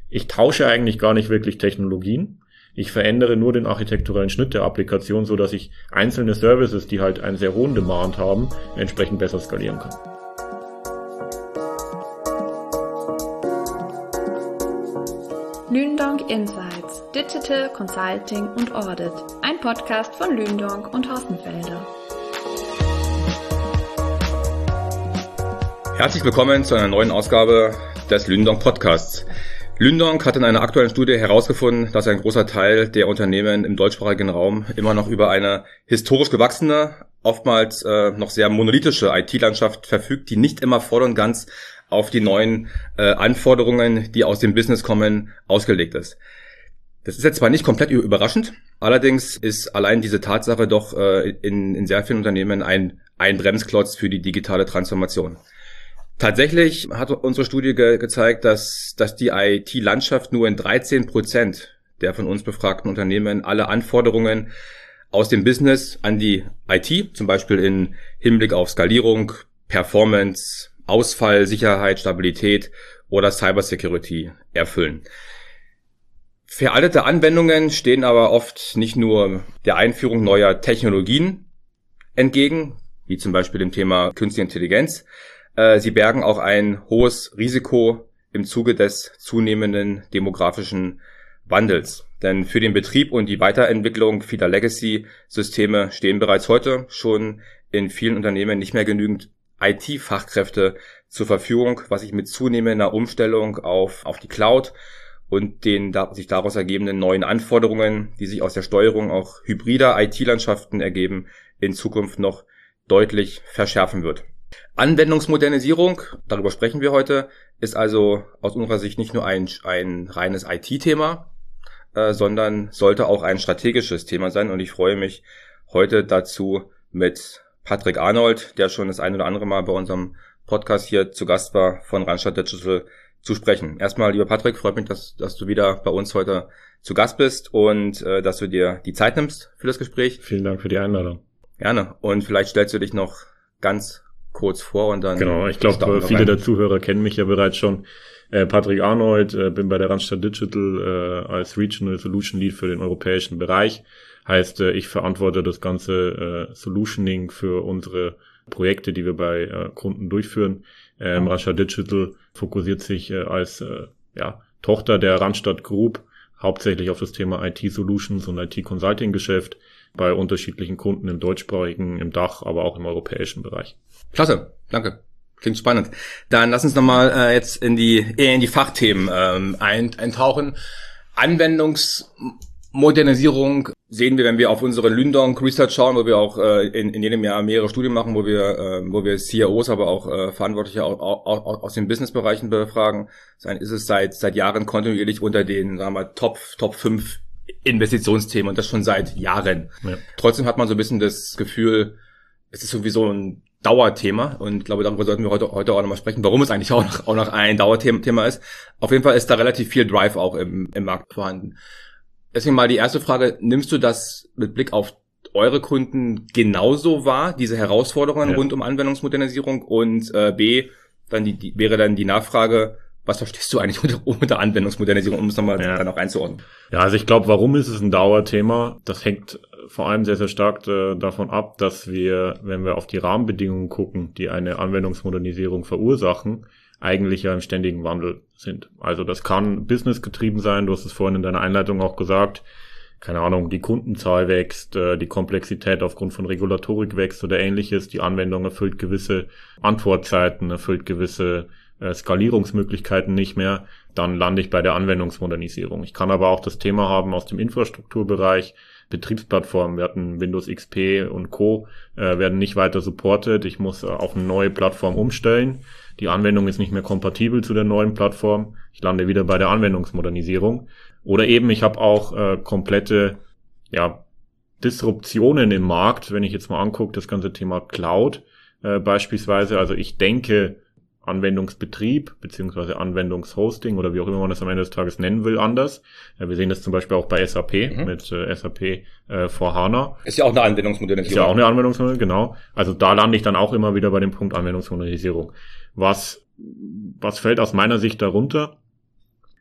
ich tausche eigentlich gar nicht wirklich Technologien. Ich verändere nur den architekturellen Schnitt der Applikation, so dass ich einzelne Services, die halt einen sehr hohen Demand haben, entsprechend besser skalieren kann. Lündonk Insights, Digital Consulting und Audit. Ein Podcast von Lündonk und Hossenfelder. Herzlich willkommen zu einer neuen Ausgabe des Lündonk Podcasts. Lündonk hat in einer aktuellen Studie herausgefunden, dass ein großer Teil der Unternehmen im deutschsprachigen Raum immer noch über eine historisch gewachsene, oftmals noch sehr monolithische IT-Landschaft verfügt, die nicht immer voll und ganz auf die neuen Anforderungen, die aus dem Business kommen, ausgelegt ist. Das ist jetzt zwar nicht komplett überraschend, allerdings ist allein diese Tatsache doch in sehr vielen Unternehmen ein Bremsklotz für die digitale Transformation. Tatsächlich hat unsere Studie gezeigt, dass die IT-Landschaft nur in 13% der von uns befragten Unternehmen alle Anforderungen aus dem Business an die IT, zum Beispiel in Hinblick auf Skalierung, Performance, Ausfall, Sicherheit, Stabilität oder Cybersecurity erfüllen. Veraltete Anwendungen stehen aber oft nicht nur der Einführung neuer Technologien entgegen, wie zum Beispiel dem Thema Künstliche Intelligenz. Sie bergen auch ein hohes Risiko im Zuge des zunehmenden demografischen Wandels. Denn für den Betrieb und die Weiterentwicklung vieler Legacy-Systeme stehen bereits heute schon in vielen Unternehmen nicht mehr genügend IT-Fachkräfte zur Verfügung, was sich mit zunehmender Umstellung auf die Cloud und den sich daraus ergebenden neuen Anforderungen, die sich aus der Steuerung auch hybrider IT-Landschaften ergeben, in Zukunft noch deutlich verschärfen wird. Anwendungsmodernisierung, darüber sprechen wir heute, ist also aus unserer Sicht nicht nur ein reines IT-Thema, sondern sollte auch ein strategisches Thema sein. Und ich freue mich heute dazu mit Patrick Arnold, der schon das ein oder andere Mal bei unserem Podcast hier zu Gast war, von Randstad Digital zu sprechen. Erstmal, lieber Patrick, freut mich, dass du wieder bei uns heute zu Gast bist und dass du dir die Zeit nimmst für das Gespräch. Vielen Dank für die Einladung. Gerne. Und vielleicht stellst du dich noch ganz kurz vor und dann... Genau, ich glaube, viele der Zuhörer kennen mich ja bereits schon. Patrick Arnold, bin bei der Randstad Digital als Regional Solution Lead für den europäischen Bereich. Heißt, ich verantworte das ganze Solutioning für unsere Projekte, die wir bei Kunden durchführen. Randstad Digital fokussiert sich als Tochter der Randstad Group hauptsächlich auf das Thema IT-Solutions und IT-Consulting-Geschäft bei unterschiedlichen Kunden im deutschsprachigen, im Dach, aber auch im europäischen Bereich. Klasse, danke. Klingt spannend. Dann lass uns nochmal jetzt in die Fachthemen eintauchen. Anwendungsmodernisierung sehen wir, wenn wir auf unsere Lündonk Research schauen, wo wir auch in jedem Jahr mehrere Studien machen, wo wir CIOs, aber auch Verantwortliche aus den Businessbereichen befragen. Ist es seit Jahren kontinuierlich unter den, sagen wir mal, Top 5 Investitionsthemen und das schon seit Jahren. Ja. Trotzdem hat man so ein bisschen das Gefühl, es ist irgendwie so ein Dauerthema und ich glaube, darüber sollten wir heute auch nochmal sprechen, warum es eigentlich auch noch ein Dauerthema ist. Auf jeden Fall ist da relativ viel Drive auch im Markt vorhanden. Deswegen mal die erste Frage, nimmst du das mit Blick auf eure Kunden genauso wahr, diese Herausforderungen rund um Anwendungsmodernisierung? Und B, wäre dann die Nachfrage, was verstehst du eigentlich unter Anwendungsmodernisierung, um es nochmal dann auch einzuordnen? Ja, also ich glaube, warum ist es ein Dauerthema? Das hängt vor allem sehr, sehr stark davon ab, dass wir, wenn wir auf die Rahmenbedingungen gucken, die eine Anwendungsmodernisierung verursachen, eigentlich ja im ständigen Wandel sind. Also das kann businessgetrieben sein, du hast es vorhin in deiner Einleitung auch gesagt, keine Ahnung, die Kundenzahl wächst, die Komplexität aufgrund von Regulatorik wächst oder ähnliches, die Anwendung erfüllt gewisse Antwortzeiten, erfüllt gewisse Skalierungsmöglichkeiten nicht mehr, dann lande ich bei der Anwendungsmodernisierung. Ich kann aber auch das Thema haben aus dem Infrastrukturbereich, Betriebsplattformen, wir hatten Windows XP und Co. Werden nicht weiter supported, ich muss auf eine neue Plattform umstellen, die Anwendung ist nicht mehr kompatibel zu der neuen Plattform, ich lande wieder bei der Anwendungsmodernisierung. Oder eben, ich habe auch komplette Disruptionen im Markt, wenn ich jetzt mal angucke, das ganze Thema Cloud beispielsweise, also ich denke Anwendungsbetrieb beziehungsweise Anwendungshosting oder wie auch immer man das am Ende des Tages nennen will, anders. Wir sehen das zum Beispiel auch bei SAP mit SAP for HANA. Ist ja auch eine Anwendungsmodernisierung. Ist ja auch eine Anwendungsmodernisierung, genau. Also da lande ich dann auch immer wieder bei dem Punkt Anwendungsmodernisierung. Was fällt aus meiner Sicht darunter?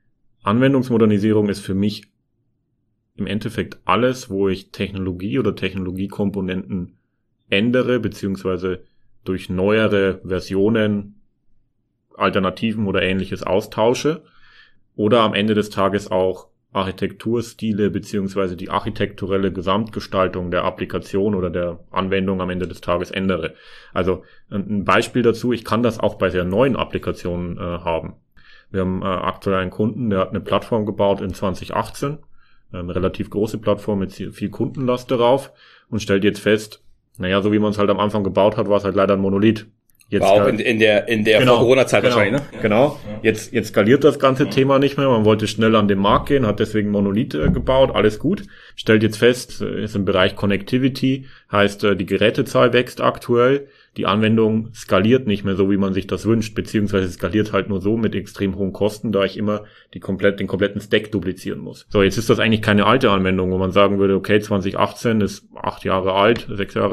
Anwendungsmodernisierung ist für mich im Endeffekt alles, wo ich Technologie oder Technologiekomponenten ändere, beziehungsweise durch neuere Versionen, Alternativen oder Ähnliches austausche oder am Ende des Tages auch Architekturstile beziehungsweise die architekturelle Gesamtgestaltung der Applikation oder der Anwendung am Ende des Tages ändere. Also ein Beispiel dazu, ich kann das auch bei sehr neuen Applikationen haben. Wir haben aktuell einen Kunden, der hat eine Plattform gebaut in 2018, eine relativ große Plattform mit viel Kundenlast darauf und stellt jetzt fest, so wie man es halt am Anfang gebaut hat, war es halt leider ein Monolith. Jetzt war auch in der genau, Vor-Corona-Zeit wahrscheinlich, ne? Genau. Jetzt skaliert das ganze Thema nicht mehr. Man wollte schnell an den Markt gehen, hat deswegen Monolith gebaut. Alles gut. Stellt jetzt fest, ist im Bereich Connectivity, heißt, die Gerätezahl wächst aktuell. Die Anwendung skaliert nicht mehr so, wie man sich das wünscht, beziehungsweise skaliert halt nur so mit extrem hohen Kosten, da ich immer den kompletten Stack duplizieren muss. So, jetzt ist das eigentlich keine alte Anwendung, wo man sagen würde, okay, 2018 ist 6 Jahre alt.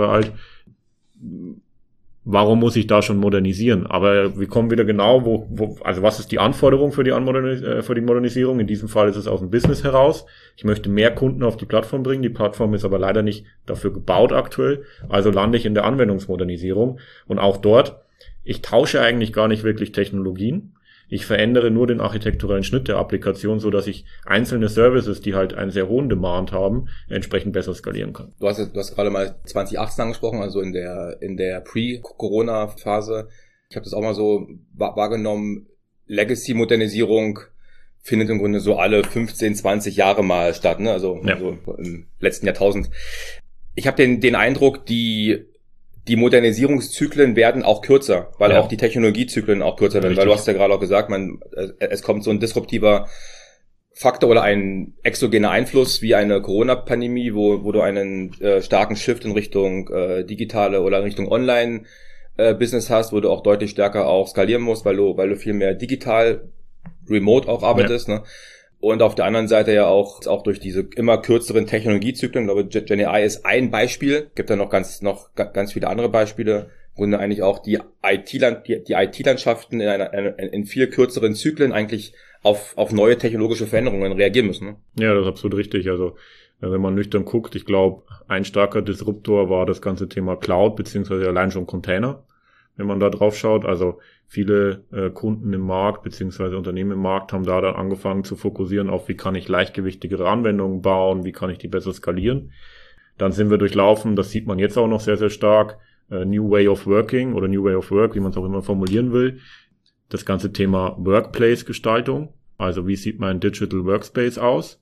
Warum muss ich da schon modernisieren? Aber wir kommen wieder genau, also was ist die Anforderung für die Modernisierung? In diesem Fall ist es aus dem Business heraus. Ich möchte mehr Kunden auf die Plattform bringen. Die Plattform ist aber leider nicht dafür gebaut aktuell. Also lande ich in der Anwendungsmodernisierung. Und auch dort, ich tausche eigentlich gar nicht wirklich Technologien. Ich verändere nur den architekturellen Schnitt der Applikation, so dass ich einzelne Services, die halt einen sehr hohen Demand haben, entsprechend besser skalieren kann. Du hast gerade mal 2018 angesprochen, also in der Pre-Corona-Phase. Ich habe das auch mal so wahrgenommen. Legacy-Modernisierung findet im Grunde so alle 15, 20 Jahre mal statt, ne? Also im letzten Jahrtausend. Ich habe den Eindruck, die Modernisierungszyklen werden auch kürzer, weil auch die Technologiezyklen auch kürzer werden, weil du hast ja gerade auch gesagt, es kommt so ein disruptiver Faktor oder ein exogener Einfluss wie eine Corona-Pandemie, wo du einen starken Shift in Richtung digitale oder Richtung Online-Business hast, wo du auch deutlich stärker auch skalieren musst, weil du viel mehr digital, remote auch arbeitest, ne? Und auf der anderen Seite ja auch durch diese immer kürzeren Technologiezyklen, ich glaube, GenAI ist ein Beispiel, gibt da noch ganz viele andere Beispiele, im Grunde eigentlich auch die IT-Landschaften in viel kürzeren Zyklen eigentlich auf neue technologische Veränderungen reagieren müssen. Ne? Ja, das ist absolut richtig. Also wenn man nüchtern guckt, ich glaube, ein starker Disruptor war das ganze Thema Cloud, beziehungsweise allein schon Container, wenn man da drauf schaut. Also viele Kunden im Markt beziehungsweise Unternehmen im Markt haben da dann angefangen zu fokussieren auf, wie kann ich leichtgewichtigere Anwendungen bauen, wie kann ich die besser skalieren. Dann sind wir durchlaufen, das sieht man jetzt auch noch sehr, sehr stark, New Way of Working oder New Way of Work, wie man es auch immer formulieren will. Das ganze Thema Workplace-Gestaltung, also wie sieht mein Digital Workspace aus,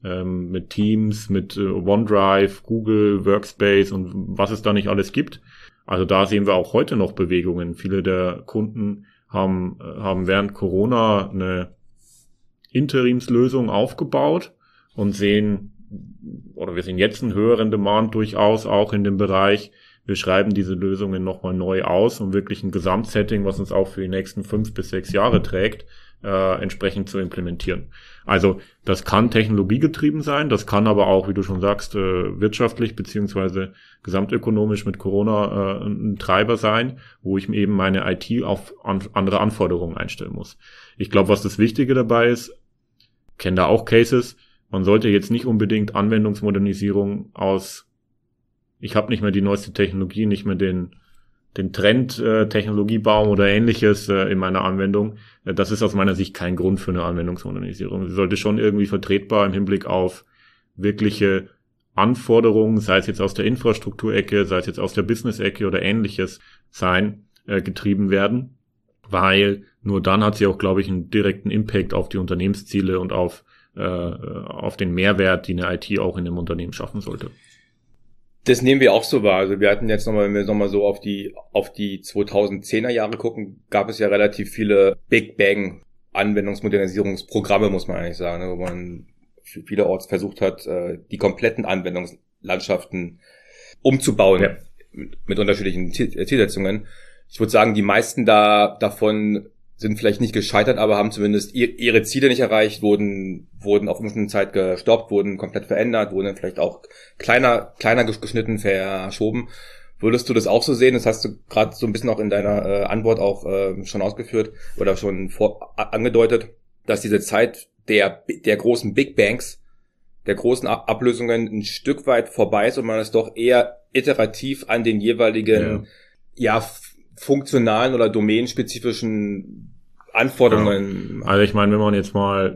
mit Teams, mit OneDrive, Google, Workspace und was es da nicht alles gibt. Also da sehen wir auch heute noch Bewegungen. Viele der Kunden haben während Corona eine Interimslösung aufgebaut und wir sehen jetzt einen höheren Demand durchaus auch in dem Bereich. Wir schreiben diese Lösungen nochmal neu aus, um wirklich ein Gesamtsetting, was uns auch für die nächsten 5 bis 6 Jahre trägt, entsprechend zu implementieren. Also das kann technologiegetrieben sein, das kann aber auch, wie du schon sagst, wirtschaftlich beziehungsweise gesamtökonomisch mit Corona ein Treiber sein, wo ich eben meine IT auf andere Anforderungen einstellen muss. Ich glaube, was das Wichtige dabei ist, kenne da auch Cases, man sollte jetzt nicht unbedingt Anwendungsmodernisierung ich habe nicht mehr die neueste Technologie, nicht mehr den Trend, Technologiebaum oder ähnliches in meiner Anwendung. Das ist aus meiner Sicht kein Grund für eine Anwendungsmodernisierung. Sie sollte schon irgendwie vertretbar im Hinblick auf wirkliche Anforderungen, sei es jetzt aus der Infrastrukturecke, sei es jetzt aus der Business-Ecke oder ähnliches getrieben werden, weil nur dann hat sie auch, glaube ich, einen direkten Impact auf die Unternehmensziele und auf den Mehrwert, die eine IT auch in dem Unternehmen schaffen sollte. Das nehmen wir auch so wahr. Also wir hatten jetzt wenn wir nochmal so auf die 2010er Jahre gucken, gab es ja relativ viele Big Bang Anwendungsmodernisierungsprogramme, muss man eigentlich sagen, wo man vielerorts versucht hat, die kompletten Anwendungslandschaften umzubauen, mit unterschiedlichen Zielsetzungen. Ich würde sagen, die meisten davon sind vielleicht nicht gescheitert, aber haben zumindest ihre Ziele nicht erreicht, wurden auf bestimmte Zeit gestoppt, wurden komplett verändert, wurden dann vielleicht auch kleiner geschnitten, verschoben. Würdest du das auch so sehen? Das hast du gerade so ein bisschen auch in deiner Antwort auch schon ausgeführt oder schon angedeutet, dass diese Zeit der großen Big Bangs, der großen Ablösungen ein Stück weit vorbei ist und man es doch eher iterativ an den jeweiligen, funktionalen oder domänenspezifischen Anforderungen. Ja. Also ich meine, wenn man jetzt mal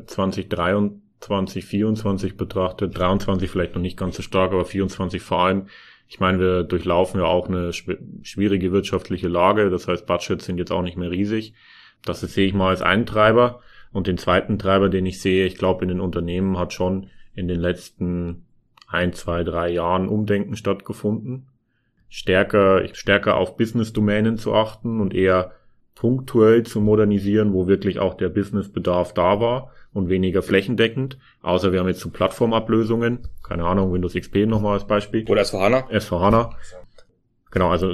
2023, 24 betrachtet, 23 vielleicht noch nicht ganz so stark, aber 24 vor allem. Ich meine, wir durchlaufen ja auch eine schwierige wirtschaftliche Lage. Das heißt, Budgets sind jetzt auch nicht mehr riesig. Das sehe ich mal als einen Treiber. Und den zweiten Treiber, den ich sehe, ich glaube, in den Unternehmen hat schon in den letzten 1, 2, 3 Jahren Umdenken stattgefunden. Stärker auf Business-Domänen zu achten und eher punktuell zu modernisieren, wo wirklich auch der Businessbedarf da war und weniger flächendeckend. Außer wir haben jetzt so Plattformablösungen, keine Ahnung, Windows XP nochmal als Beispiel. Oder S4HANA. S4HANA. Genau, also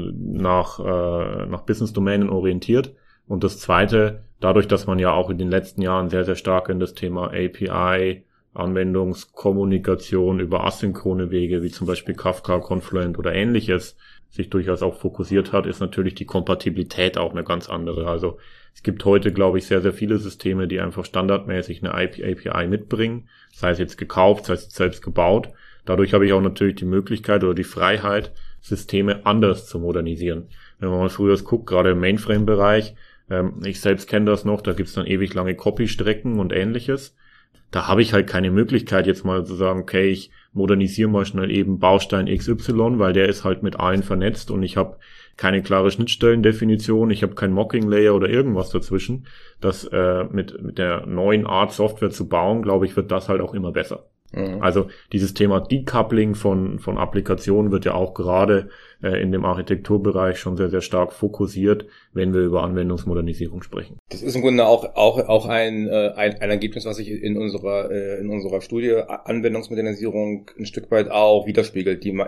nach Business-Domänen orientiert. Und das Zweite, dadurch, dass man ja auch in den letzten Jahren sehr, sehr stark in das Thema API, Anwendungskommunikation über asynchrone Wege, wie zum Beispiel Kafka, Confluent oder ähnliches, sich durchaus auch fokussiert hat, ist natürlich die Kompatibilität auch eine ganz andere. Also es gibt heute, glaube ich, sehr, sehr viele Systeme, die einfach standardmäßig eine API mitbringen, sei es jetzt gekauft, sei es jetzt selbst gebaut. Dadurch habe ich auch natürlich die Möglichkeit oder die Freiheit, Systeme anders zu modernisieren. Wenn man mal früher guckt, gerade im Mainframe-Bereich, ich selbst kenne das noch, da gibt's dann ewig lange Copy-Strecken und ähnliches. Da habe ich halt keine Möglichkeit, jetzt mal zu sagen, okay, ich modernisiere mal schnell eben Baustein XY, weil der ist halt mit allen vernetzt und ich habe keine klare Schnittstellendefinition, ich habe kein Mocking-Layer oder irgendwas dazwischen. Das mit der neuen Art Software zu bauen, glaube ich, wird das halt auch immer besser. Also dieses Thema Decoupling von Applikationen wird ja auch gerade in dem Architekturbereich schon sehr, sehr stark fokussiert, wenn wir über Anwendungsmodernisierung sprechen. Das ist im Grunde auch ein Ergebnis, was sich in unserer Studie Anwendungsmodernisierung ein Stück weit auch widerspiegelt. Die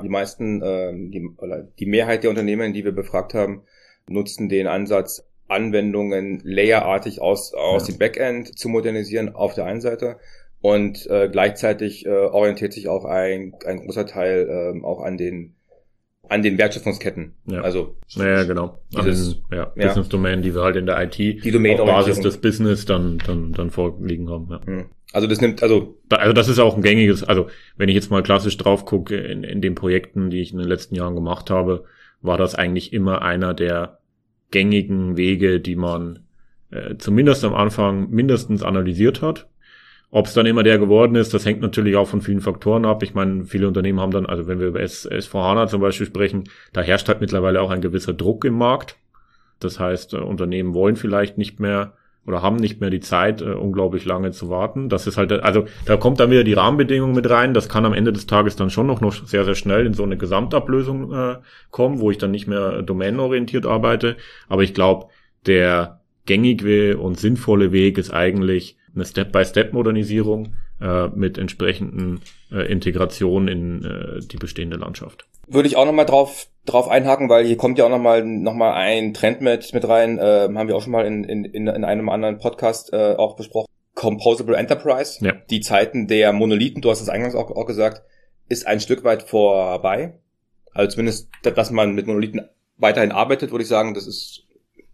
Mehrheit der Unternehmen, die wir befragt haben, nutzen den Ansatz, Anwendungen layerartig aus dem Backend zu modernisieren auf der einen Seite. Und gleichzeitig orientiert sich auch ein großer Teil auch an den Wertschöpfungsketten. Ja. Also genau. Business-Domänen, die wir halt in der IT auf Basis des Business dann vorliegen haben. Ja. Also das ist auch ein gängiges, also wenn ich jetzt mal klassisch drauf gucke, in den Projekten, die ich in den letzten Jahren gemacht habe, war das eigentlich immer einer der gängigen Wege, die man zumindest am Anfang mindestens analysiert hat. Ob es dann immer der geworden ist, das hängt natürlich auch von vielen Faktoren ab. Ich meine, viele Unternehmen haben dann, also wenn wir über S4HANA zum Beispiel sprechen, da herrscht halt mittlerweile auch ein gewisser Druck im Markt. Das heißt, Unternehmen wollen vielleicht nicht mehr oder haben nicht mehr die Zeit, unglaublich lange zu warten. Das ist halt, also da kommt dann wieder die Rahmenbedingung mit rein. Das kann am Ende des Tages dann schon noch sehr, sehr schnell in so eine Gesamtablösung kommen, wo ich dann nicht mehr domänenorientiert arbeite. Aber ich glaube, der gängige und sinnvolle Weg ist eigentlich eine Step-by-Step-Modernisierung mit entsprechenden Integrationen in die bestehende Landschaft. Würde ich auch nochmal drauf einhaken, weil hier kommt ja auch nochmal ein Trend mit rein, haben wir auch schon mal in einem anderen Podcast auch besprochen. Composable Enterprise. Ja. Die Zeiten der Monolithen, du hast es eingangs auch gesagt, ist ein Stück weit vorbei. Also zumindest, dass man mit Monolithen weiterhin arbeitet, würde ich sagen, das ist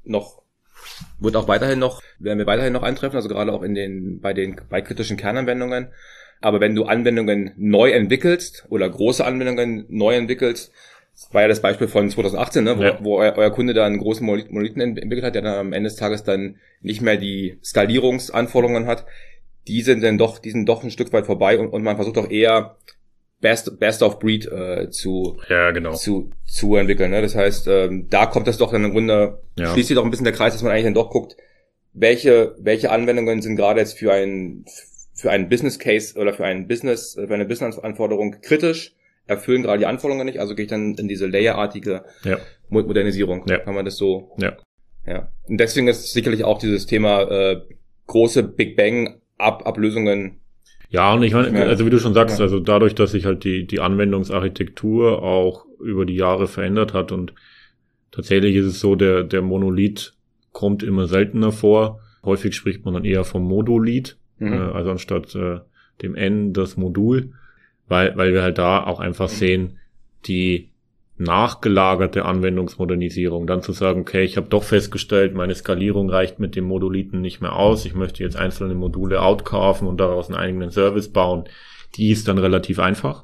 werden wir weiterhin noch eintreffen, also gerade auch bei kritischen Kernanwendungen. Aber wenn du Anwendungen neu entwickelst oder große Anwendungen neu entwickelst, das war ja das Beispiel von 2018, ne, wo euer Kunde da einen großen Monolithen entwickelt hat, der dann am Ende des Tages dann nicht mehr die Skalierungsanforderungen hat, die sind doch ein Stück weit vorbei und man versucht auch eher Best of Breed zu entwickeln. Ne? Das heißt, da kommt das doch dann im Grunde, schließt sich doch ein bisschen der Kreis, dass man eigentlich dann doch guckt, welche Anwendungen sind gerade jetzt für einen Business Case oder für eine Business-Anforderung kritisch, erfüllen gerade die Anforderungen nicht, also gehe ich dann in diese layerartige Modernisierung. Ja. Kann man das so? Ja. Und deswegen ist sicherlich auch dieses Thema große Big Bang Ablösungen. Ja, und ich meine, also wie du schon sagst, also dadurch, dass sich halt die Anwendungsarchitektur auch über die Jahre verändert hat und tatsächlich ist es so, der Monolith kommt immer seltener vor. Häufig spricht man dann eher vom Modulith, also anstatt dem N das Modul, weil wir halt da auch einfach sehen, die nachgelagerte Anwendungsmodernisierung, dann zu sagen, okay, ich habe doch festgestellt, meine Skalierung reicht mit dem Monolithen nicht mehr aus, ich möchte jetzt einzelne Module outcarven und daraus einen eigenen Service bauen, die ist dann relativ einfach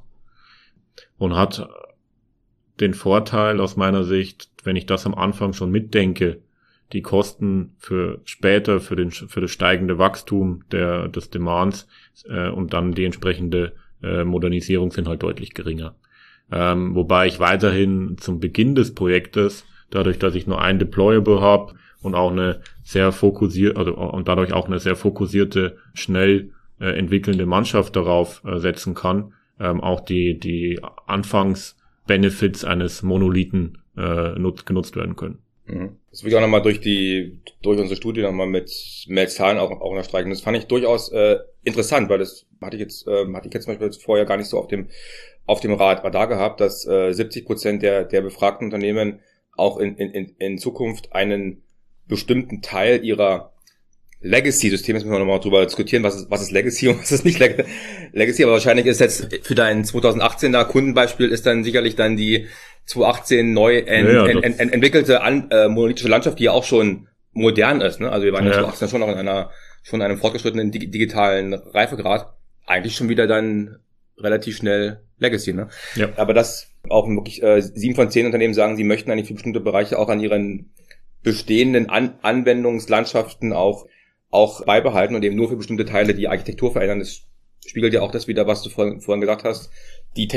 und hat den Vorteil aus meiner Sicht, wenn ich das am Anfang schon mitdenke, die Kosten für später, für das steigende Wachstum des Demands und dann die entsprechende Modernisierung sind halt deutlich geringer. Wobei ich weiterhin zum Beginn des Projektes, dadurch, dass ich nur ein Deployable habe und auch eine sehr fokussierte, und dadurch auch eine sehr fokussierte, schnell entwickelnde Mannschaft darauf setzen kann, auch die Anfangsbenefits eines Monolithen genutzt werden können. Das will ich auch nochmal durch unsere Studie nochmal mit Zahlen auch unterstreichen. Das fand ich durchaus interessant, weil das hatte ich jetzt zum Beispiel vorher gar nicht so auf dem Radar gehabt, dass 70% der befragten Unternehmen auch in Zukunft einen bestimmten Teil ihrer Legacy-Systeme, jetzt müssen wir nochmal drüber diskutieren, was ist Legacy und was ist nicht Legacy, aber wahrscheinlich ist jetzt für dein 2018er Kundenbeispiel ist dann sicherlich dann die 2018 neu entwickelte monolithische Landschaft, die ja auch schon modern ist, ne? Also wir waren ja 2018 schon noch in einem fortgeschrittenen digitalen Reifegrad, eigentlich schon wieder dann relativ schnell Legacy, ne? Ja. Aber das auch wirklich 7 von 10 Unternehmen sagen, sie möchten eigentlich für bestimmte Bereiche auch an ihren bestehenden Anwendungslandschaften auch beibehalten und eben nur für bestimmte Teile die Architektur verändern. Das spiegelt ja auch das wieder, was du vorhin gesagt hast. Die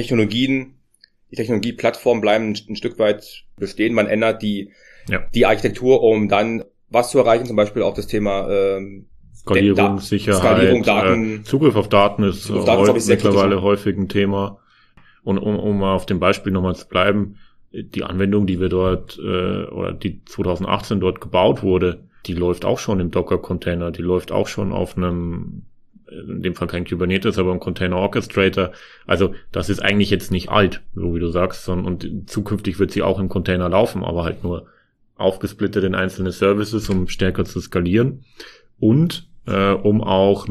Technologieplattformen bleiben ein Stück weit bestehen. Man ändert die Architektur, um dann was zu erreichen. Zum Beispiel auch das Thema Skalierung, Sicherheit, Daten. Zugriff auf Daten ist mittlerweile häufig ein Thema. Und um mal auf dem Beispiel nochmal zu bleiben, die Anwendung, die wir dort oder die 2018 dort gebaut wurde, die läuft auch schon im Docker-Container, die läuft auch schon auf einem, in dem Fall kein Kubernetes, aber ein Container Orchestrator. Also das ist eigentlich jetzt nicht alt, so wie du sagst, und zukünftig wird sie auch im Container laufen, aber halt nur aufgesplittet in einzelne Services, um stärker zu skalieren und um auch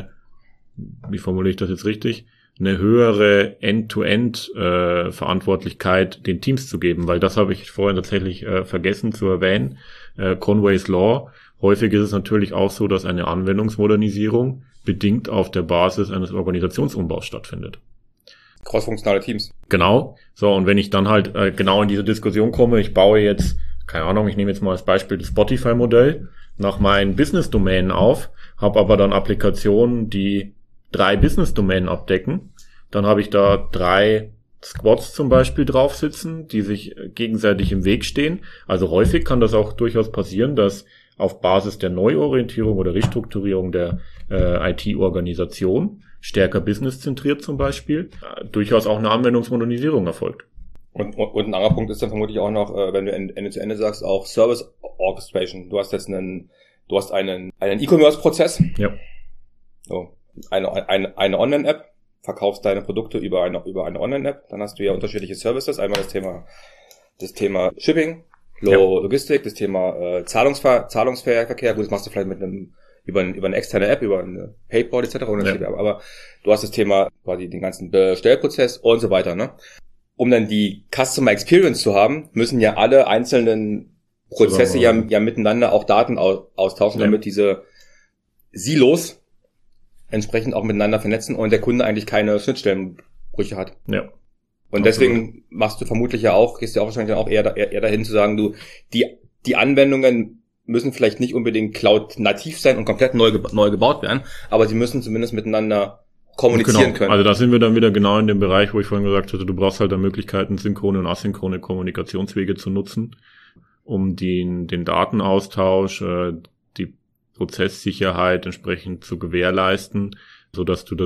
wie formuliere ich das jetzt richtig, eine höhere End-to-End Verantwortlichkeit den Teams zu geben, weil das habe ich vorhin tatsächlich vergessen zu erwähnen. Conway's Law. Häufig ist es natürlich auch so, dass eine Anwendungsmodernisierung bedingt auf der Basis eines Organisationsumbaus stattfindet. Crossfunktionale Teams. Genau. So, und wenn ich dann halt genau in diese Diskussion komme, ich baue jetzt, keine Ahnung, ich nehme jetzt mal als Beispiel das Spotify-Modell nach meinen Business-Domänen auf, habe aber dann Applikationen, die 3 Business-Domänen abdecken, dann habe ich da 3 Squads zum Beispiel drauf sitzen, die sich gegenseitig im Weg stehen. Also häufig kann das auch durchaus passieren, dass auf Basis der Neuorientierung oder Restrukturierung der IT-Organisation, stärker businesszentriert zum Beispiel, durchaus auch eine Anwendungsmodernisierung erfolgt. Und ein anderer Punkt ist dann vermutlich auch noch, wenn du Ende zu Ende sagst, auch Service Orchestration. Du hast jetzt einen E-Commerce-Prozess. Ja. So, eine Online-App, verkaufst deine Produkte über eine Online-App, dann hast du ja unterschiedliche Services. Einmal das Thema Shipping, Logistik, das Thema Zahlungsverkehr. Gut, das machst du vielleicht über eine externe App, über eine PayPal etc. Aber du hast das Thema quasi den ganzen Bestellprozess und so weiter, ne? Um dann die Customer Experience zu haben, müssen ja alle einzelnen Prozesse ja miteinander auch Daten austauschen, damit diese Silos entsprechend auch miteinander vernetzen und der Kunde eigentlich keine Schnittstellenbrüche hat. Ja. Und deswegen gehst du wahrscheinlich auch eher dahin zu sagen, die Anwendungen müssen vielleicht nicht unbedingt Cloud-nativ sein und komplett neu gebaut werden, aber sie müssen zumindest miteinander kommunizieren können. Also da sind wir dann wieder genau in dem Bereich, wo ich vorhin gesagt hatte, du brauchst halt dann Möglichkeiten, synchrone und asynchrone Kommunikationswege zu nutzen, um den Datenaustausch, die Prozesssicherheit entsprechend zu gewährleisten, so dass du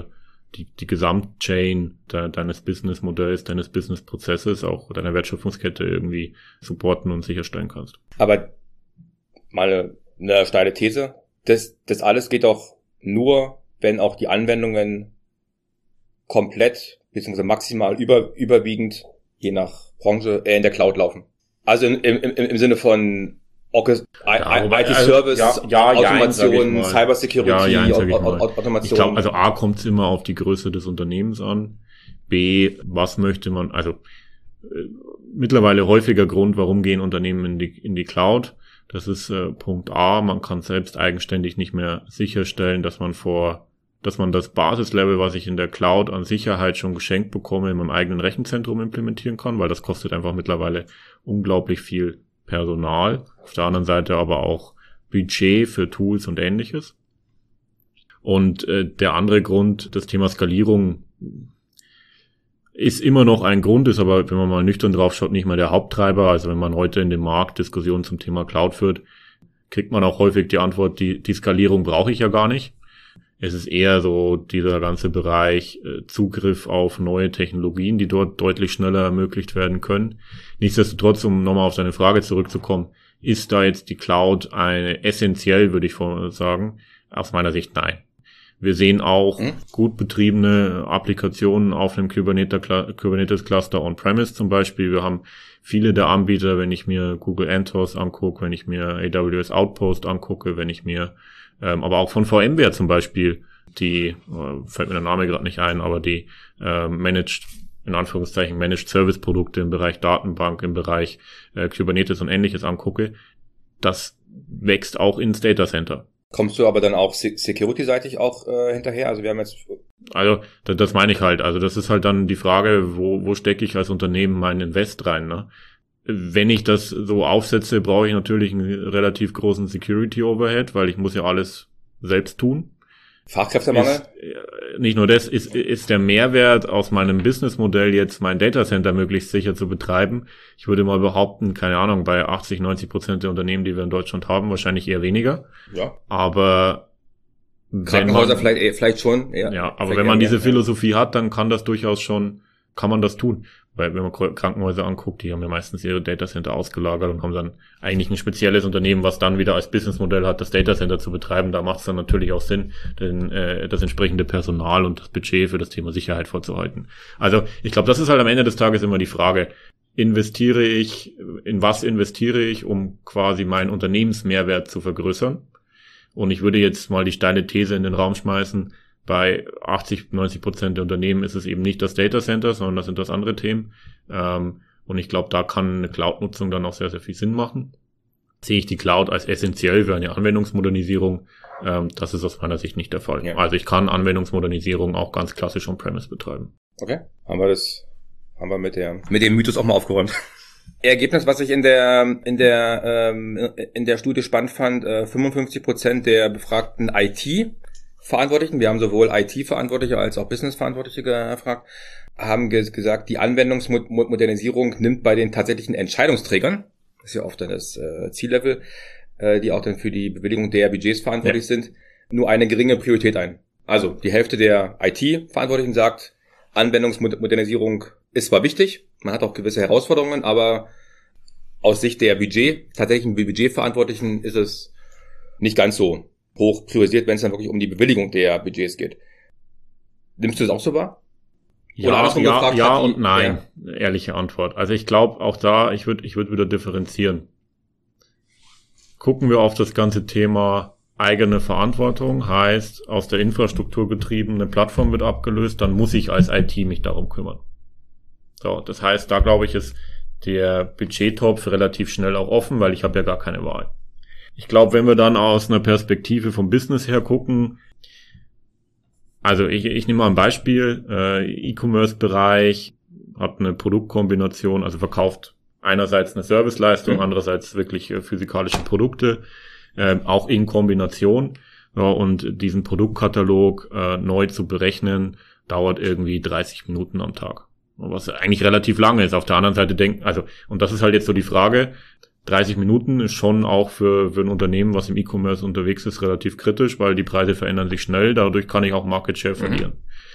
die Gesamtchain deines Businessmodells, deines Businessprozesses, auch deiner Wertschöpfungskette irgendwie supporten und sicherstellen kannst. Aber mal eine steile These, das alles geht doch nur, wenn auch die Anwendungen komplett bzw. maximal überwiegend je nach Branche in der Cloud laufen. Also im Sinne von IT-Service, Automation, Cybersecurity, Automation. Ich glaube, also A, kommt es immer auf die Größe des Unternehmens an. B, was möchte man, also mittlerweile häufiger Grund, warum gehen Unternehmen in die Cloud. Das ist Punkt A. Man kann selbst eigenständig nicht mehr sicherstellen, dass man das Basislevel, was ich in der Cloud an Sicherheit schon geschenkt bekomme, in meinem eigenen Rechenzentrum implementieren kann, weil das kostet einfach mittlerweile unglaublich viel Personal. Auf der anderen Seite aber auch Budget für Tools und Ähnliches. Und der andere Grund, das Thema Skalierung, ist immer noch ein Grund, ist aber, wenn man mal nüchtern drauf schaut, nicht mehr der Haupttreiber. Also wenn man heute in dem Markt Diskussionen zum Thema Cloud führt, kriegt man auch häufig die Antwort, die Skalierung brauche ich ja gar nicht. Es ist eher so dieser ganze Bereich Zugriff auf neue Technologien, die dort deutlich schneller ermöglicht werden können. Nichtsdestotrotz, um nochmal auf seine Frage zurückzukommen, ist da jetzt die Cloud essentiell, würde ich sagen? Aus meiner Sicht nein. Wir sehen auch gut betriebene Applikationen auf einem Kubernetes-Cluster on-premise zum Beispiel. Wir haben viele der Anbieter, wenn ich mir Google Anthos angucke, wenn ich mir AWS Outpost angucke, wenn ich mir aber auch von VMware zum Beispiel, die, fällt mir der Name gerade nicht ein, aber die Managed Service Produkte im Bereich Datenbank, im Bereich Kubernetes und Ähnliches angucke, das wächst auch ins Data Center. Kommst du aber dann auch security-seitig auch hinterher? Also wir haben jetzt... Also das meine ich halt. Also das ist halt dann die Frage, wo stecke ich als Unternehmen meinen Invest rein, ne? Wenn ich das so aufsetze, brauche ich natürlich einen relativ großen Security-Overhead, weil ich muss ja alles selbst tun. Fachkräftemangel? Nicht nur das, ist der Mehrwert aus meinem Businessmodell jetzt mein Datacenter möglichst sicher zu betreiben. Ich würde mal behaupten, keine Ahnung, bei 80-90% der Unternehmen, die wir in Deutschland haben, wahrscheinlich eher weniger. Ja. Aber Krankenhäuser vielleicht schon. Ja, aber wenn man diese Philosophie hat, dann kann man das tun. Weil wenn man Krankenhäuser anguckt, die haben ja meistens ihre Datacenter ausgelagert und haben dann eigentlich ein spezielles Unternehmen, was dann wieder als Businessmodell hat, das Datacenter zu betreiben. Da macht es dann natürlich auch Sinn, das entsprechende Personal und das Budget für das Thema Sicherheit vorzuhalten. Also ich glaube, das ist halt am Ende des Tages immer die Frage, in was investiere ich, um quasi meinen Unternehmensmehrwert zu vergrößern? Und ich würde jetzt mal die steile These in den Raum schmeißen, bei 80-90% der Unternehmen ist es eben nicht das Data Center, sondern das sind das andere Themen. Und ich glaube, da kann eine Cloud-Nutzung dann auch sehr, sehr viel Sinn machen. Sehe ich die Cloud als essentiell für eine Anwendungsmodernisierung? Das ist aus meiner Sicht nicht der Fall. Ja. Also ich kann Anwendungsmodernisierung auch ganz klassisch on-premise betreiben. Okay, haben wir mit dem Mythos auch mal aufgeräumt. Ergebnis, was ich in der Studie spannend fand, 55% der befragten IT-Verantwortlichen, wir haben sowohl IT-Verantwortliche als auch Business-Verantwortliche gefragt, haben gesagt, die Anwendungsmodernisierung nimmt bei den tatsächlichen Entscheidungsträgern, das ist ja oft dann das Ziellevel, die auch dann für die Bewilligung der Budgets verantwortlich sind, nur eine geringe Priorität ein. Also die Hälfte der IT-Verantwortlichen sagt, Anwendungsmodernisierung ist zwar wichtig, man hat auch gewisse Herausforderungen, aber aus Sicht der tatsächlichen Budgetverantwortlichen ist es nicht ganz so hoch priorisiert, wenn es dann wirklich um die Bewilligung der Budgets geht. Nimmst du das auch so wahr? Ja und nein, ehrliche Antwort. Also ich glaube auch da, ich würde wieder differenzieren. Gucken wir auf das ganze Thema eigene Verantwortung, heißt aus der Infrastruktur getrieben, eine Plattform wird abgelöst, dann muss ich als IT mich darum kümmern. So, das heißt, da glaube ich, ist der Budgettopf relativ schnell auch offen, weil ich habe ja gar keine Wahl. Ich glaube, wenn wir dann aus einer Perspektive vom Business her gucken, also ich nehme mal ein Beispiel, E-Commerce-Bereich hat eine Produktkombination, also verkauft einerseits eine Serviceleistung, andererseits wirklich physikalische Produkte, auch in Kombination. Ja, und diesen Produktkatalog neu zu berechnen, dauert irgendwie 30 Minuten am Tag. Was eigentlich relativ lange ist. Auf der anderen Seite und das ist halt jetzt so die Frage, 30 Minuten ist schon auch für ein Unternehmen, was im E-Commerce unterwegs ist, relativ kritisch, weil die Preise verändern sich schnell, dadurch kann ich auch Market Share verlieren.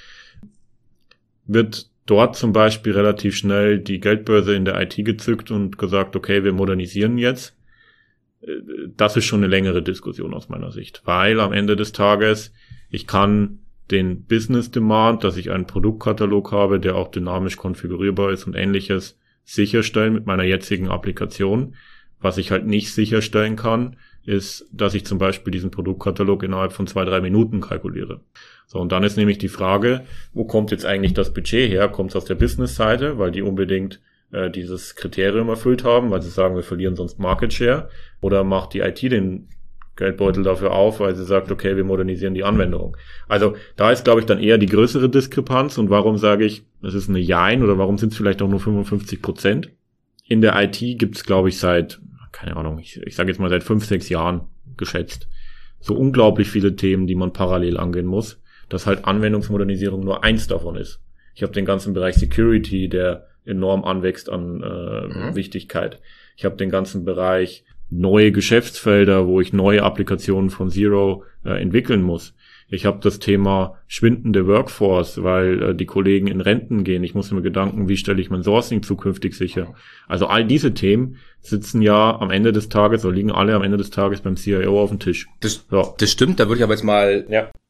Wird dort zum Beispiel relativ schnell die Geldbörse in der IT gezückt und gesagt, okay, wir modernisieren jetzt. Das ist schon eine längere Diskussion aus meiner Sicht, weil am Ende des Tages, ich kann den Business Demand, dass ich einen Produktkatalog habe, der auch dynamisch konfigurierbar ist und Ähnliches, sicherstellen mit meiner jetzigen Applikation. Was ich halt nicht sicherstellen kann, ist, dass ich zum Beispiel diesen Produktkatalog innerhalb von 2-3 Minuten kalkuliere. So, und dann ist nämlich die Frage, wo kommt jetzt eigentlich das Budget her? Kommt es aus der Business-Seite, weil die unbedingt dieses Kriterium erfüllt haben, weil sie sagen, wir verlieren sonst Market Share, oder macht die IT den Geldbeutel dafür auf, weil sie sagt, okay, wir modernisieren die Anwendung. Also da ist, glaube ich, dann eher die größere Diskrepanz. Und warum sage ich, es ist eine Jein, oder warum sind es vielleicht auch nur 55%? In der IT gibt es, glaube ich, seit, keine Ahnung, ich sage jetzt mal seit 5-6 Jahren geschätzt, so unglaublich viele Themen, die man parallel angehen muss, dass halt Anwendungsmodernisierung nur eins davon ist. Ich habe den ganzen Bereich Security, der enorm anwächst an Wichtigkeit. Ich habe den ganzen Bereich neue Geschäftsfelder, wo ich neue Applikationen von Zero entwickeln muss. Ich habe das Thema schwindende Workforce, weil die Kollegen in Renten gehen. Ich muss mir Gedanken, wie stelle ich mein Sourcing zukünftig sicher. Also all diese Themen sitzen ja am Ende des Tages, oder liegen alle am Ende des Tages beim CIO auf dem Tisch. Das stimmt, da würde ich aber jetzt mal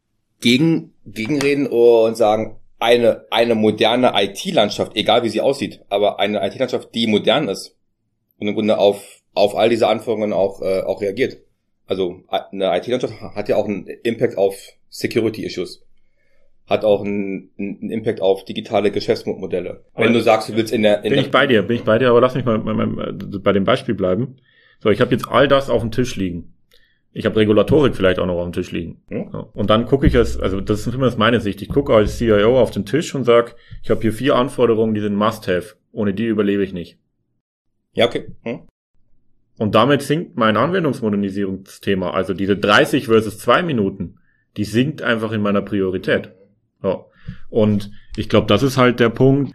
gegenreden und sagen, eine moderne IT-Landschaft, egal wie sie aussieht, aber eine IT-Landschaft, die modern ist und im Grunde auf all diese Anforderungen auch reagiert. Also eine IT-Landschaft hat ja auch einen Impact auf Security-Issues, hat auch einen Impact auf digitale Geschäftsmodelle. Wenn du sagst, du willst bin ich bei dir, aber lass mich mal bei dem Beispiel bleiben. So, ich habe jetzt all das auf dem Tisch liegen. Ich habe Regulatorik vielleicht auch noch auf dem Tisch liegen. Ja. Und dann gucke ich also das ist immer meine Sicht, ich gucke als CIO auf den Tisch und sage, ich habe hier 4 Anforderungen, die sind Must-Have. Ohne die überlebe ich nicht. Ja, okay. Und damit sinkt mein Anwendungsmodernisierungsthema, also diese 30 versus 2 Minuten, die sinkt einfach in meiner Priorität. Ja. Und ich glaube, das ist halt der Punkt,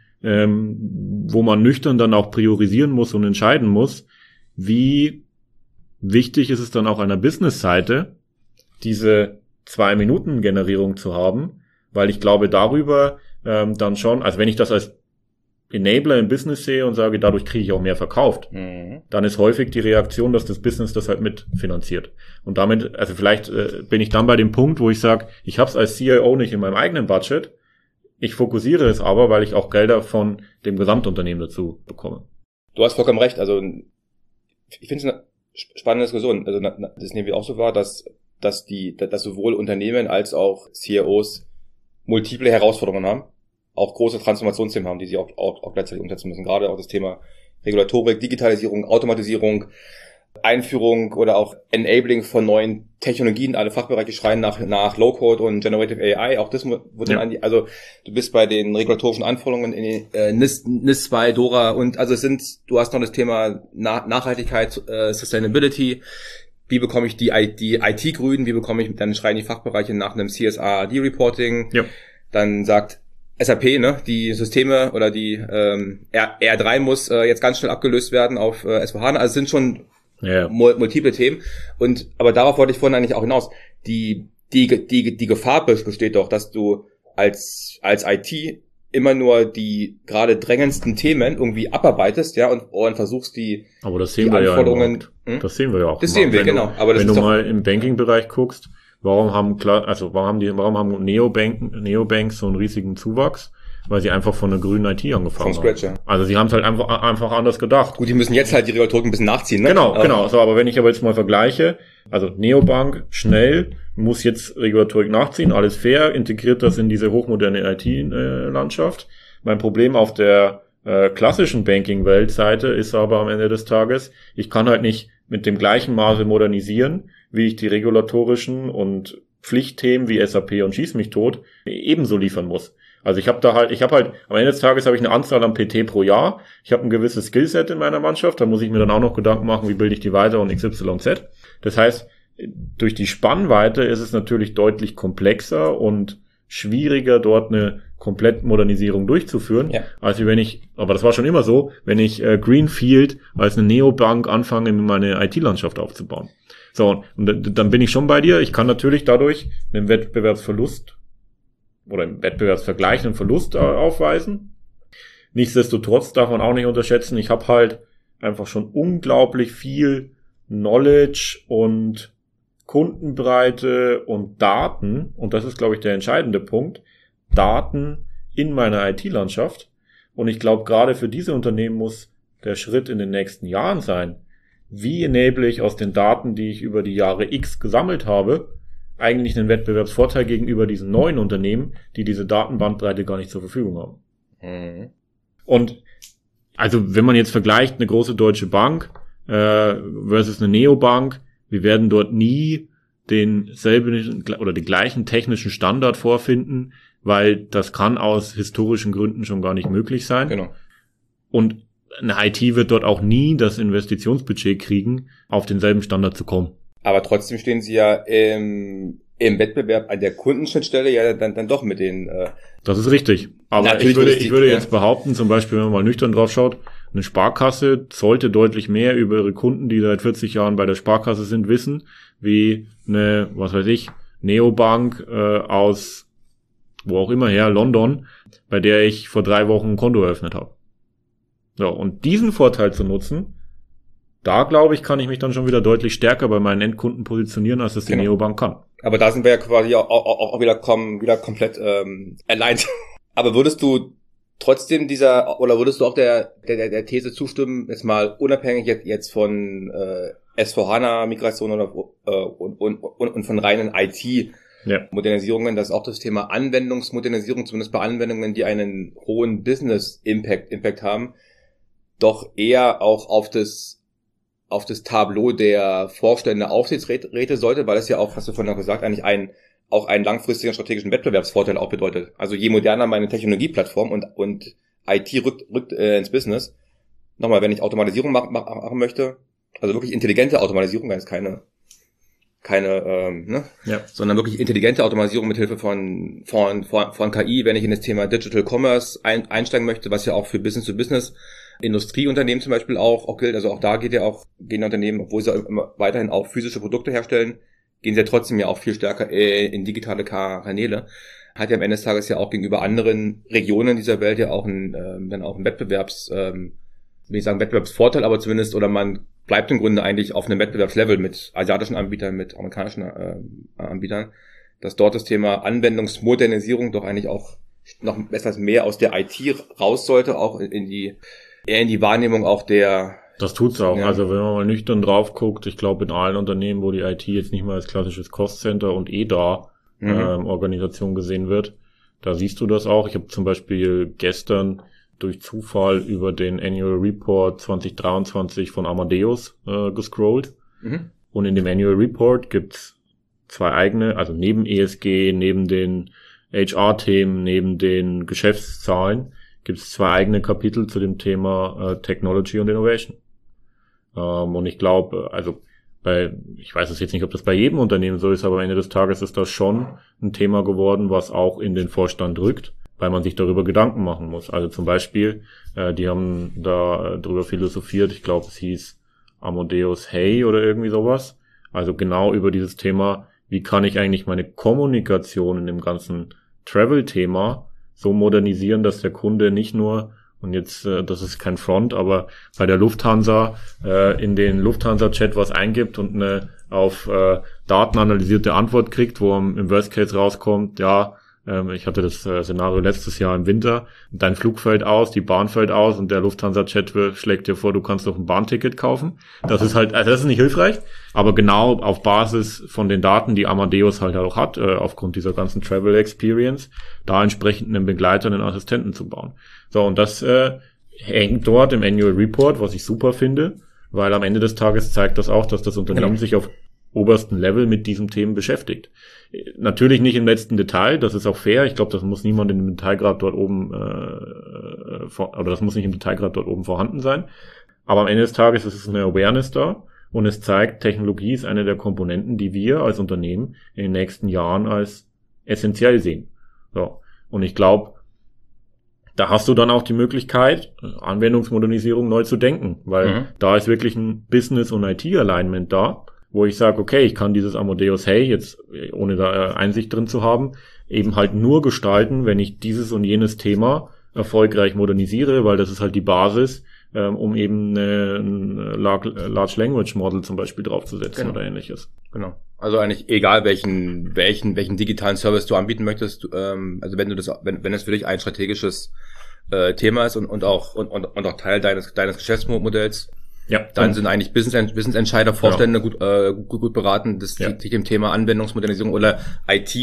wo man nüchtern dann auch priorisieren muss und entscheiden muss, wie wichtig ist es dann auch einer Business-Seite, diese 2-Minuten-Generierung zu haben, weil ich glaube, darüber dann schon, also wenn ich das als Enabler im Business sehe und sage, dadurch kriege ich auch mehr verkauft, dann ist häufig die Reaktion, dass das Business das halt mitfinanziert. Und damit, also vielleicht bin ich dann bei dem Punkt, wo ich sage, ich habe es als CIO nicht in meinem eigenen Budget, ich fokussiere es aber, weil ich auch Gelder von dem Gesamtunternehmen dazu bekomme. Du hast vollkommen recht, also ich finde es eine spannende Diskussion. Also das nehmen wir auch so wahr, dass sowohl Unternehmen als auch CIOs multiple Herausforderungen haben, auch große Transformationsthemen haben, die sie auch gleichzeitig umsetzen müssen. Gerade auch das Thema Regulatorik, Digitalisierung, Automatisierung, Einführung oder auch Enabling von neuen Technologien. Alle Fachbereiche schreien nach Low-Code und Generative AI. Auch das wird dann also du bist bei den regulatorischen Anforderungen in NIS 2, DORA und also du hast noch das Thema Nachhaltigkeit, Sustainability. Wie bekomme ich die IT grün? Wie bekomme ich, dann schreien die Fachbereiche nach einem CSRD-Reporting. Ja. Dann sagt SAP, ne, die Systeme oder die R3 muss jetzt ganz schnell abgelöst werden auf S/4HANA. Also es sind schon multiple Themen. Aber darauf wollte ich vorhin eigentlich auch hinaus. Die Gefahr besteht doch, dass du als IT immer nur die gerade drängendsten Themen irgendwie abarbeitest, ja, und versuchst aber das sehen wir Anforderungen. Das sehen wir ja auch. Das sehen wir, genau. Aber wenn du mal im Banking-Bereich guckst, warum haben Neobanks so einen riesigen Zuwachs? Weil sie einfach von einer grünen IT angefangen haben. Von Scratch, ja. Also sie haben es halt einfach anders gedacht. Gut, die müssen jetzt halt die Regulatorik ein bisschen nachziehen, ne? Genau. So, aber wenn ich aber jetzt mal vergleiche, also Neobank schnell muss jetzt Regulatorik nachziehen, alles fair, integriert das in diese hochmoderne IT-Landschaft. Mein Problem auf der klassischen Banking-Welt-Seite ist aber am Ende des Tages, ich kann halt nicht mit dem gleichen Maße modernisieren, wie ich die regulatorischen und Pflichtthemen wie SAP und Schieß mich tot ebenso liefern muss. Also am Ende des Tages habe ich eine Anzahl an PT pro Jahr. Ich habe ein gewisses Skillset in meiner Mannschaft. Da muss ich mir dann auch noch Gedanken machen, wie bilde ich die weiter und XYZ. Das heißt, durch die Spannweite ist es natürlich deutlich komplexer und schwieriger, dort eine Komplettmodernisierung durchzuführen, als aber das war schon immer so, wenn ich Greenfield als eine Neobank anfange, meine IT-Landschaft aufzubauen. So, und dann bin ich schon bei dir. Ich kann natürlich dadurch einen Wettbewerbsverlust oder im Wettbewerbsvergleich einen Verlust aufweisen. Nichtsdestotrotz darf man auch nicht unterschätzen, ich habe halt einfach schon unglaublich viel Knowledge und Kundenbreite und Daten, und das ist, glaube ich, der entscheidende Punkt, Daten in meiner IT-Landschaft. Und ich glaube, gerade für diese Unternehmen muss der Schritt in den nächsten Jahren sein, wie enable ich aus den Daten, die ich über die Jahre X gesammelt habe, eigentlich einen Wettbewerbsvorteil gegenüber diesen neuen Unternehmen, die diese Datenbandbreite gar nicht zur Verfügung haben. Und Also wenn man jetzt vergleicht eine große deutsche Bank versus eine Neobank, wir werden dort nie denselben oder den gleichen technischen Standard vorfinden, weil das kann aus historischen Gründen schon gar nicht möglich sein. Genau. Und eine IT wird dort auch nie das Investitionsbudget kriegen, auf denselben Standard zu kommen. Aber trotzdem stehen sie ja im Wettbewerb an der Kundenschnittstelle ja dann doch mit den... Das ist richtig. Aber ich würde jetzt behaupten, zum Beispiel, wenn man mal nüchtern drauf schaut, eine Sparkasse sollte deutlich mehr über ihre Kunden, die seit 40 Jahren bei der Sparkasse sind, wissen, wie eine, was weiß ich, Neobank aus wo auch immer her, London, bei der ich vor 3 Wochen ein Konto eröffnet habe. So, und diesen Vorteil zu nutzen, da glaube ich, kann ich mich dann schon wieder deutlich stärker bei meinen Endkunden positionieren, als das die Neobank kann. Aber da sind wir ja quasi auch wieder komplett aligned. Aber würdest du trotzdem würdest du auch der These zustimmen, jetzt mal unabhängig jetzt von S4HANA-Migration und von reinen IT-Modernisierungen, dass auch das Thema Anwendungsmodernisierung, zumindest bei Anwendungen, die einen hohen Business-Impact haben, doch eher auch auf das Tableau der Vorstände, Aufsichtsräte sollte, weil es ja auch, hast du vorhin auch gesagt, eigentlich einen langfristigen strategischen Wettbewerbsvorteil auch bedeutet. Also je moderner meine Technologieplattform und IT rückt ins Business. Nochmal, wenn ich Automatisierung machen möchte, also wirklich intelligente Automatisierung, das ist keine sondern wirklich intelligente Automatisierung mit Hilfe von KI, wenn ich in das Thema Digital Commerce einsteigen möchte, was ja auch für Business-to-Business Industrieunternehmen zum Beispiel auch gilt, also auch da gehen Unternehmen, obwohl sie immer weiterhin auch physische Produkte herstellen, gehen sie ja trotzdem ja auch viel stärker in digitale Kanäle. Hat ja am Ende des Tages ja auch gegenüber anderen Regionen dieser Welt ja auch dann auch ein Wettbewerbsvorteil, aber zumindest, oder man bleibt im Grunde eigentlich auf einem Wettbewerbslevel mit asiatischen Anbietern, mit amerikanischen Anbietern, dass dort das Thema Anwendungsmodernisierung doch eigentlich auch noch etwas mehr aus der IT raus sollte, auch eher in die Wahrnehmung auch der... Das tut's auch. Ja. Also wenn man mal nüchtern drauf guckt, ich glaube in allen Unternehmen, wo die IT jetzt nicht mal als klassisches Cost-Center und Organisation gesehen wird, da siehst du das auch. Ich habe zum Beispiel gestern durch Zufall über den Annual Report 2023 von Amadeus gescrollt. Mhm. Und in dem Annual Report gibt's 2 eigene, also neben ESG, neben den HR-Themen, neben den Geschäftszahlen, gibt's 2 eigene Kapitel zu dem Thema Technology und Innovation. Und ich glaube, also ich weiß es jetzt nicht, ob das bei jedem Unternehmen so ist, aber am Ende des Tages ist das schon ein Thema geworden, was auch in den Vorstand rückt, weil man sich darüber Gedanken machen muss. Also zum Beispiel, die haben da drüber philosophiert, ich glaube, es hieß Amadeus Hey oder irgendwie sowas. Also genau über dieses Thema, wie kann ich eigentlich meine Kommunikation in dem ganzen Travel-Thema so modernisieren, dass der Kunde nicht nur, und jetzt, das ist kein Front, aber bei der Lufthansa in den Lufthansa-Chat was eingibt und eine auf Daten analysierte Antwort kriegt, wo im Worst Case rauskommt, ja, ich hatte das Szenario letztes Jahr im Winter, dein Flug fällt aus, die Bahn fällt aus und der Lufthansa-Chat schlägt dir vor, du kannst doch ein Bahnticket kaufen. Das ist halt, also das ist nicht hilfreich, aber genau auf Basis von den Daten, die Amadeus halt auch hat, aufgrund dieser ganzen Travel Experience, da entsprechend einen Begleiter, einen Assistenten zu bauen. So, und das hängt dort im Annual Report, was ich super finde, weil am Ende des Tages zeigt das auch, dass das Unternehmen sich auf obersten Level mit diesen Themen beschäftigt. Natürlich nicht im letzten Detail, das ist auch fair. Ich glaube, das muss niemand im Detailgrad dort oben das muss nicht im Detailgrad dort oben vorhanden sein. Aber am Ende des Tages ist es eine Awareness da und es zeigt, Technologie ist eine der Komponenten, die wir als Unternehmen in den nächsten Jahren als essentiell sehen. So. Und ich glaube, da hast du dann auch die Möglichkeit, Anwendungsmodernisierung neu zu denken, weil da ist wirklich ein Business- und IT-Alignment da, wo ich sage, okay, ich kann dieses Amadeus Hey jetzt, ohne da Einsicht drin zu haben, eben halt nur gestalten, wenn ich dieses und jenes Thema erfolgreich modernisiere, weil das ist halt die Basis, um eben ein Large Language Model zum Beispiel draufzusetzen oder ähnliches. Genau. Also eigentlich egal welchen digitalen Service du anbieten möchtest, also wenn es für dich ein strategisches Thema ist und auch Teil deines Geschäftsmodells, ja, dann sind eigentlich Business-Entscheider, Vorstände gut beraten, sich dem Thema Anwendungsmodernisierung oder IT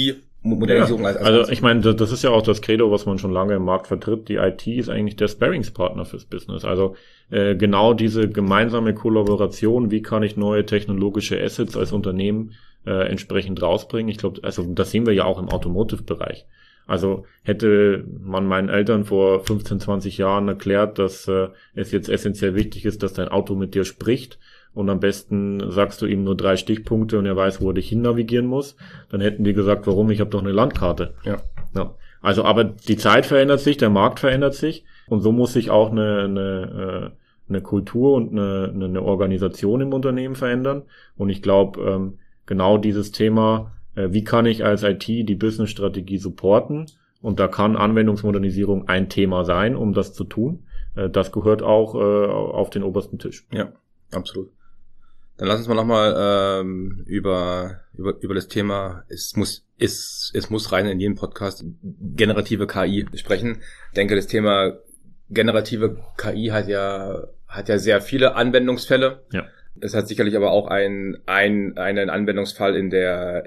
Modernisierung Also ich meine, das ist ja auch das Credo, was man schon lange im Markt vertritt. Die IT ist eigentlich der Sparringspartner fürs Business. Also genau diese gemeinsame Kollaboration, wie kann ich neue technologische Assets als Unternehmen entsprechend rausbringen. Ich glaube, also das sehen wir ja auch im Automotive-Bereich. Also hätte man meinen Eltern vor 15, 20 Jahren erklärt, dass es jetzt essentiell wichtig ist, dass dein Auto mit dir spricht und am besten sagst du ihm nur 3 Stichpunkte und er weiß, wo er dich hin navigieren muss, dann hätten die gesagt, warum? Ich habe doch eine Landkarte. Ja. Also aber die Zeit verändert sich, der Markt verändert sich und so muss sich auch eine Kultur und eine Organisation im Unternehmen verändern. Und ich glaube, genau dieses Thema, wie kann ich als IT die Business-Strategie supporten? Und da kann Anwendungsmodernisierung ein Thema sein, um das zu tun. Das gehört auch auf den obersten Tisch. Ja, absolut. Dann lass uns mal nochmal über das Thema, es muss rein in jedem Podcast, generative KI sprechen. Ich denke, das Thema generative KI hat ja sehr viele Anwendungsfälle. Ja. Es hat sicherlich aber auch einen Anwendungsfall in der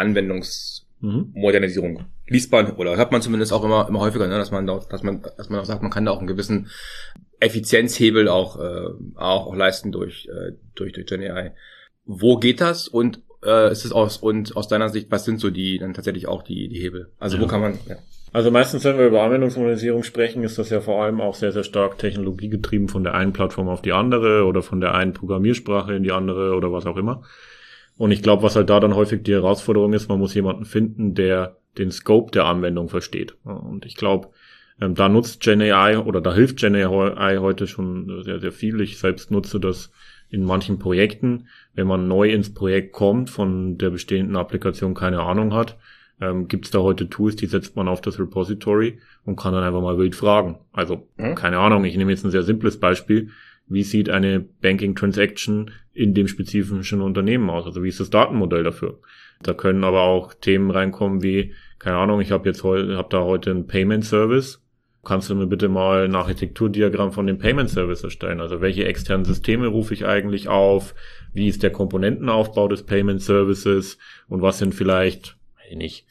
Anwendungsmodernisierung. Liest man oder hört man zumindest auch immer häufiger, ne, dass man auch sagt, man kann da auch einen gewissen Effizienzhebel auch leisten durch GenAI. Wo geht das und ist es aus deiner Sicht, was sind so dann tatsächlich auch die Hebel? Also wo kann man Also meistens, wenn wir über Anwendungsmodernisierung sprechen, ist das ja vor allem auch sehr, sehr stark technologiegetrieben von der einen Plattform auf die andere oder von der einen Programmiersprache in die andere oder was auch immer. Und ich glaube, was halt da dann häufig die Herausforderung ist, man muss jemanden finden, der den Scope der Anwendung versteht. Und ich glaube, da nutzt GenAI oder da hilft GenAI heute schon sehr, sehr viel. Ich selbst nutze das in manchen Projekten. Wenn man neu ins Projekt kommt, von der bestehenden Applikation keine Ahnung hat, gibt es da heute Tools, die setzt man auf das Repository und kann dann einfach mal wild fragen. Also, keine Ahnung, ich nehme jetzt ein sehr simples Beispiel. Wie sieht eine Banking Transaction in dem spezifischen Unternehmen aus? Also wie ist das Datenmodell dafür? Da können aber auch Themen reinkommen wie, keine Ahnung, ich habe da heute einen Payment Service. Kannst du mir bitte mal ein Architekturdiagramm von dem Payment Service erstellen? Also welche externen Systeme rufe ich eigentlich auf? Wie ist der Komponentenaufbau des Payment Services? Und was sind vielleicht, weiß ich nicht,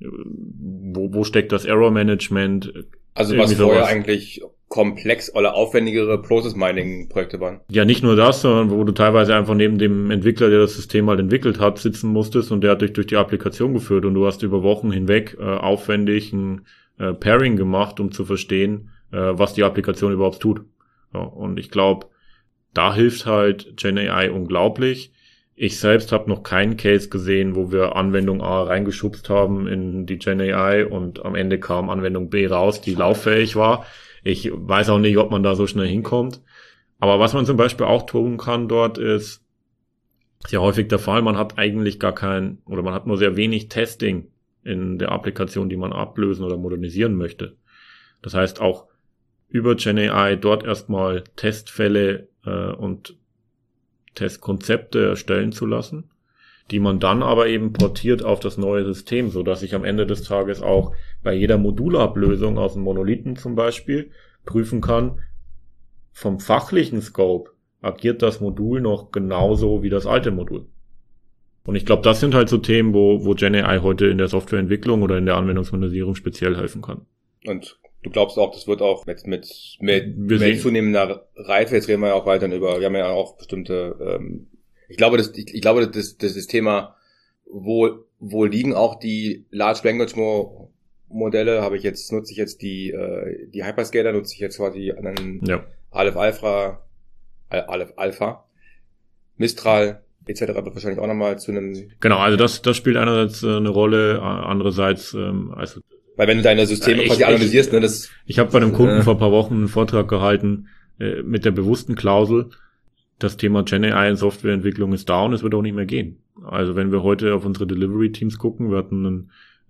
wo steckt das Error Management? Also was vorher eigentlich komplex oder aufwendigere Process-Mining-Projekte waren. Ja, nicht nur das, sondern wo du teilweise einfach neben dem Entwickler, der das System mal entwickelt hat, sitzen musstest und der hat dich durch die Applikation geführt und du hast über Wochen hinweg aufwendig ein Pairing gemacht, um zu verstehen, was die Applikation überhaupt tut. Ja, und ich glaube, da hilft halt GenAI unglaublich. Ich selbst habe noch keinen Case gesehen, wo wir Anwendung A reingeschubst haben in die GenAI und am Ende kam Anwendung B raus, die lauffähig war. Ich weiß auch nicht, ob man da so schnell hinkommt. Aber was man zum Beispiel auch tun kann dort ist ja häufig der Fall, man hat eigentlich man hat nur sehr wenig Testing in der Applikation, die man ablösen oder modernisieren möchte. Das heißt auch über GenAI dort erstmal Testfälle und Testkonzepte erstellen zu lassen, die man dann aber eben portiert auf das neue System, so dass ich am Ende des Tages auch bei jeder Modulablösung aus dem Monolithen zum Beispiel prüfen kann, vom fachlichen Scope agiert das Modul noch genauso wie das alte Modul. Und ich glaube, das sind halt so Themen, wo GenAI heute in der Softwareentwicklung oder in der Anwendungsmodernisierung speziell helfen kann. Und du glaubst auch, das wird auch mit zunehmender Reife, jetzt reden wir ja auch weiter wir haben ja auch bestimmte, ich glaube, das Thema, wo liegen auch die Large Language Modelle, nutze ich jetzt die Hyperscaler, nutze ich jetzt quasi einen Aleph Alpha, Mistral, etc. wird wahrscheinlich auch nochmal zu einem... Genau, also das spielt einerseits eine Rolle, andererseits, also weil wenn du deine Systeme quasi analysierst, ne, das... Ich habe bei einem Kunden vor ein paar Wochen einen Vortrag gehalten mit der bewussten Klausel, das Thema GenAI in Softwareentwicklung ist down, es wird auch nicht mehr gehen. Also wenn wir heute auf unsere Delivery-Teams gucken, wir hatten einen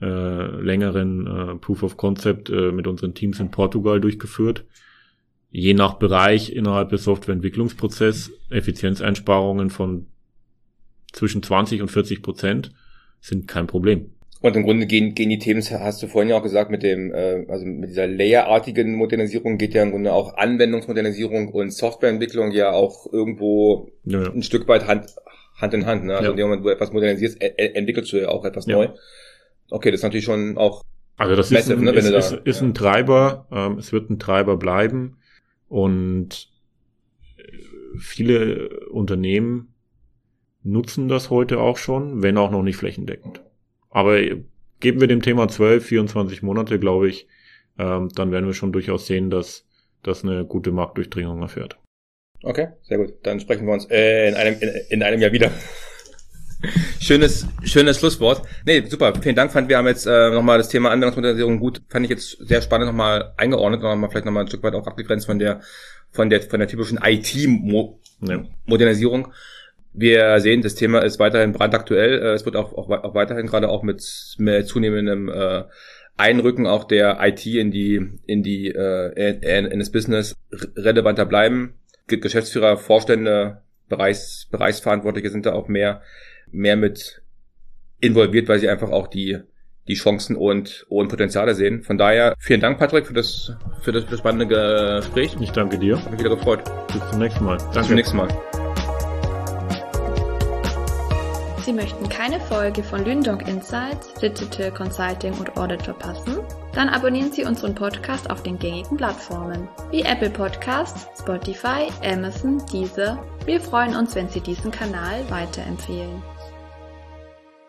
längeren Proof of Concept mit unseren Teams in Portugal durchgeführt. Je nach Bereich innerhalb des Softwareentwicklungsprozesses Effizienzeinsparungen von zwischen 20% und 40% sind kein Problem. Und im Grunde gehen die Themen, hast du vorhin ja auch gesagt, mit dieser layerartigen Modernisierung geht ja im Grunde auch Anwendungsmodernisierung und Softwareentwicklung ja auch irgendwo ein Stück weit Hand in Hand. Ne? Also in dem Moment, wo du etwas modernisierst, entwickelst du ja auch etwas neu. Okay, das ist natürlich schon auch also das massive, ist ein Treiber, es wird ein Treiber bleiben und viele Unternehmen nutzen das heute auch schon, wenn auch noch nicht flächendeckend. Aber geben wir dem Thema 24 Monate, glaube ich, dann werden wir schon durchaus sehen, dass das eine gute Marktdurchdringung erfährt. Okay, sehr gut. Dann sprechen wir uns in einem Jahr wieder. Schönes Schlusswort. Nee, super. Vielen Dank. Wir haben jetzt nochmal das Thema Anwendungsmodernisierung gut, fand ich jetzt sehr spannend nochmal eingeordnet und vielleicht nochmal ein Stück weit auch abgegrenzt von der typischen IT-Modernisierung. Wir sehen, das Thema ist weiterhin brandaktuell. Es wird auch weiterhin gerade auch mit zunehmendem Einrücken auch der IT in das Business relevanter bleiben. Geschäftsführer, Vorstände, Bereichsverantwortliche sind da auch mehr mit involviert, weil sie einfach auch die Chancen und Potenziale sehen. Von daher vielen Dank, Patrick, für das spannende Gespräch. Ich danke dir. Hat mich wieder gefreut. Bis zum nächsten Mal. Danke. Bis zum nächsten Mal. Sie möchten keine Folge von Lyndong Insights, Digital Consulting und Audit verpassen? Dann abonnieren Sie unseren Podcast auf den gängigen Plattformen wie Apple Podcasts, Spotify, Amazon, Deezer. Wir freuen uns, wenn Sie diesen Kanal weiterempfehlen.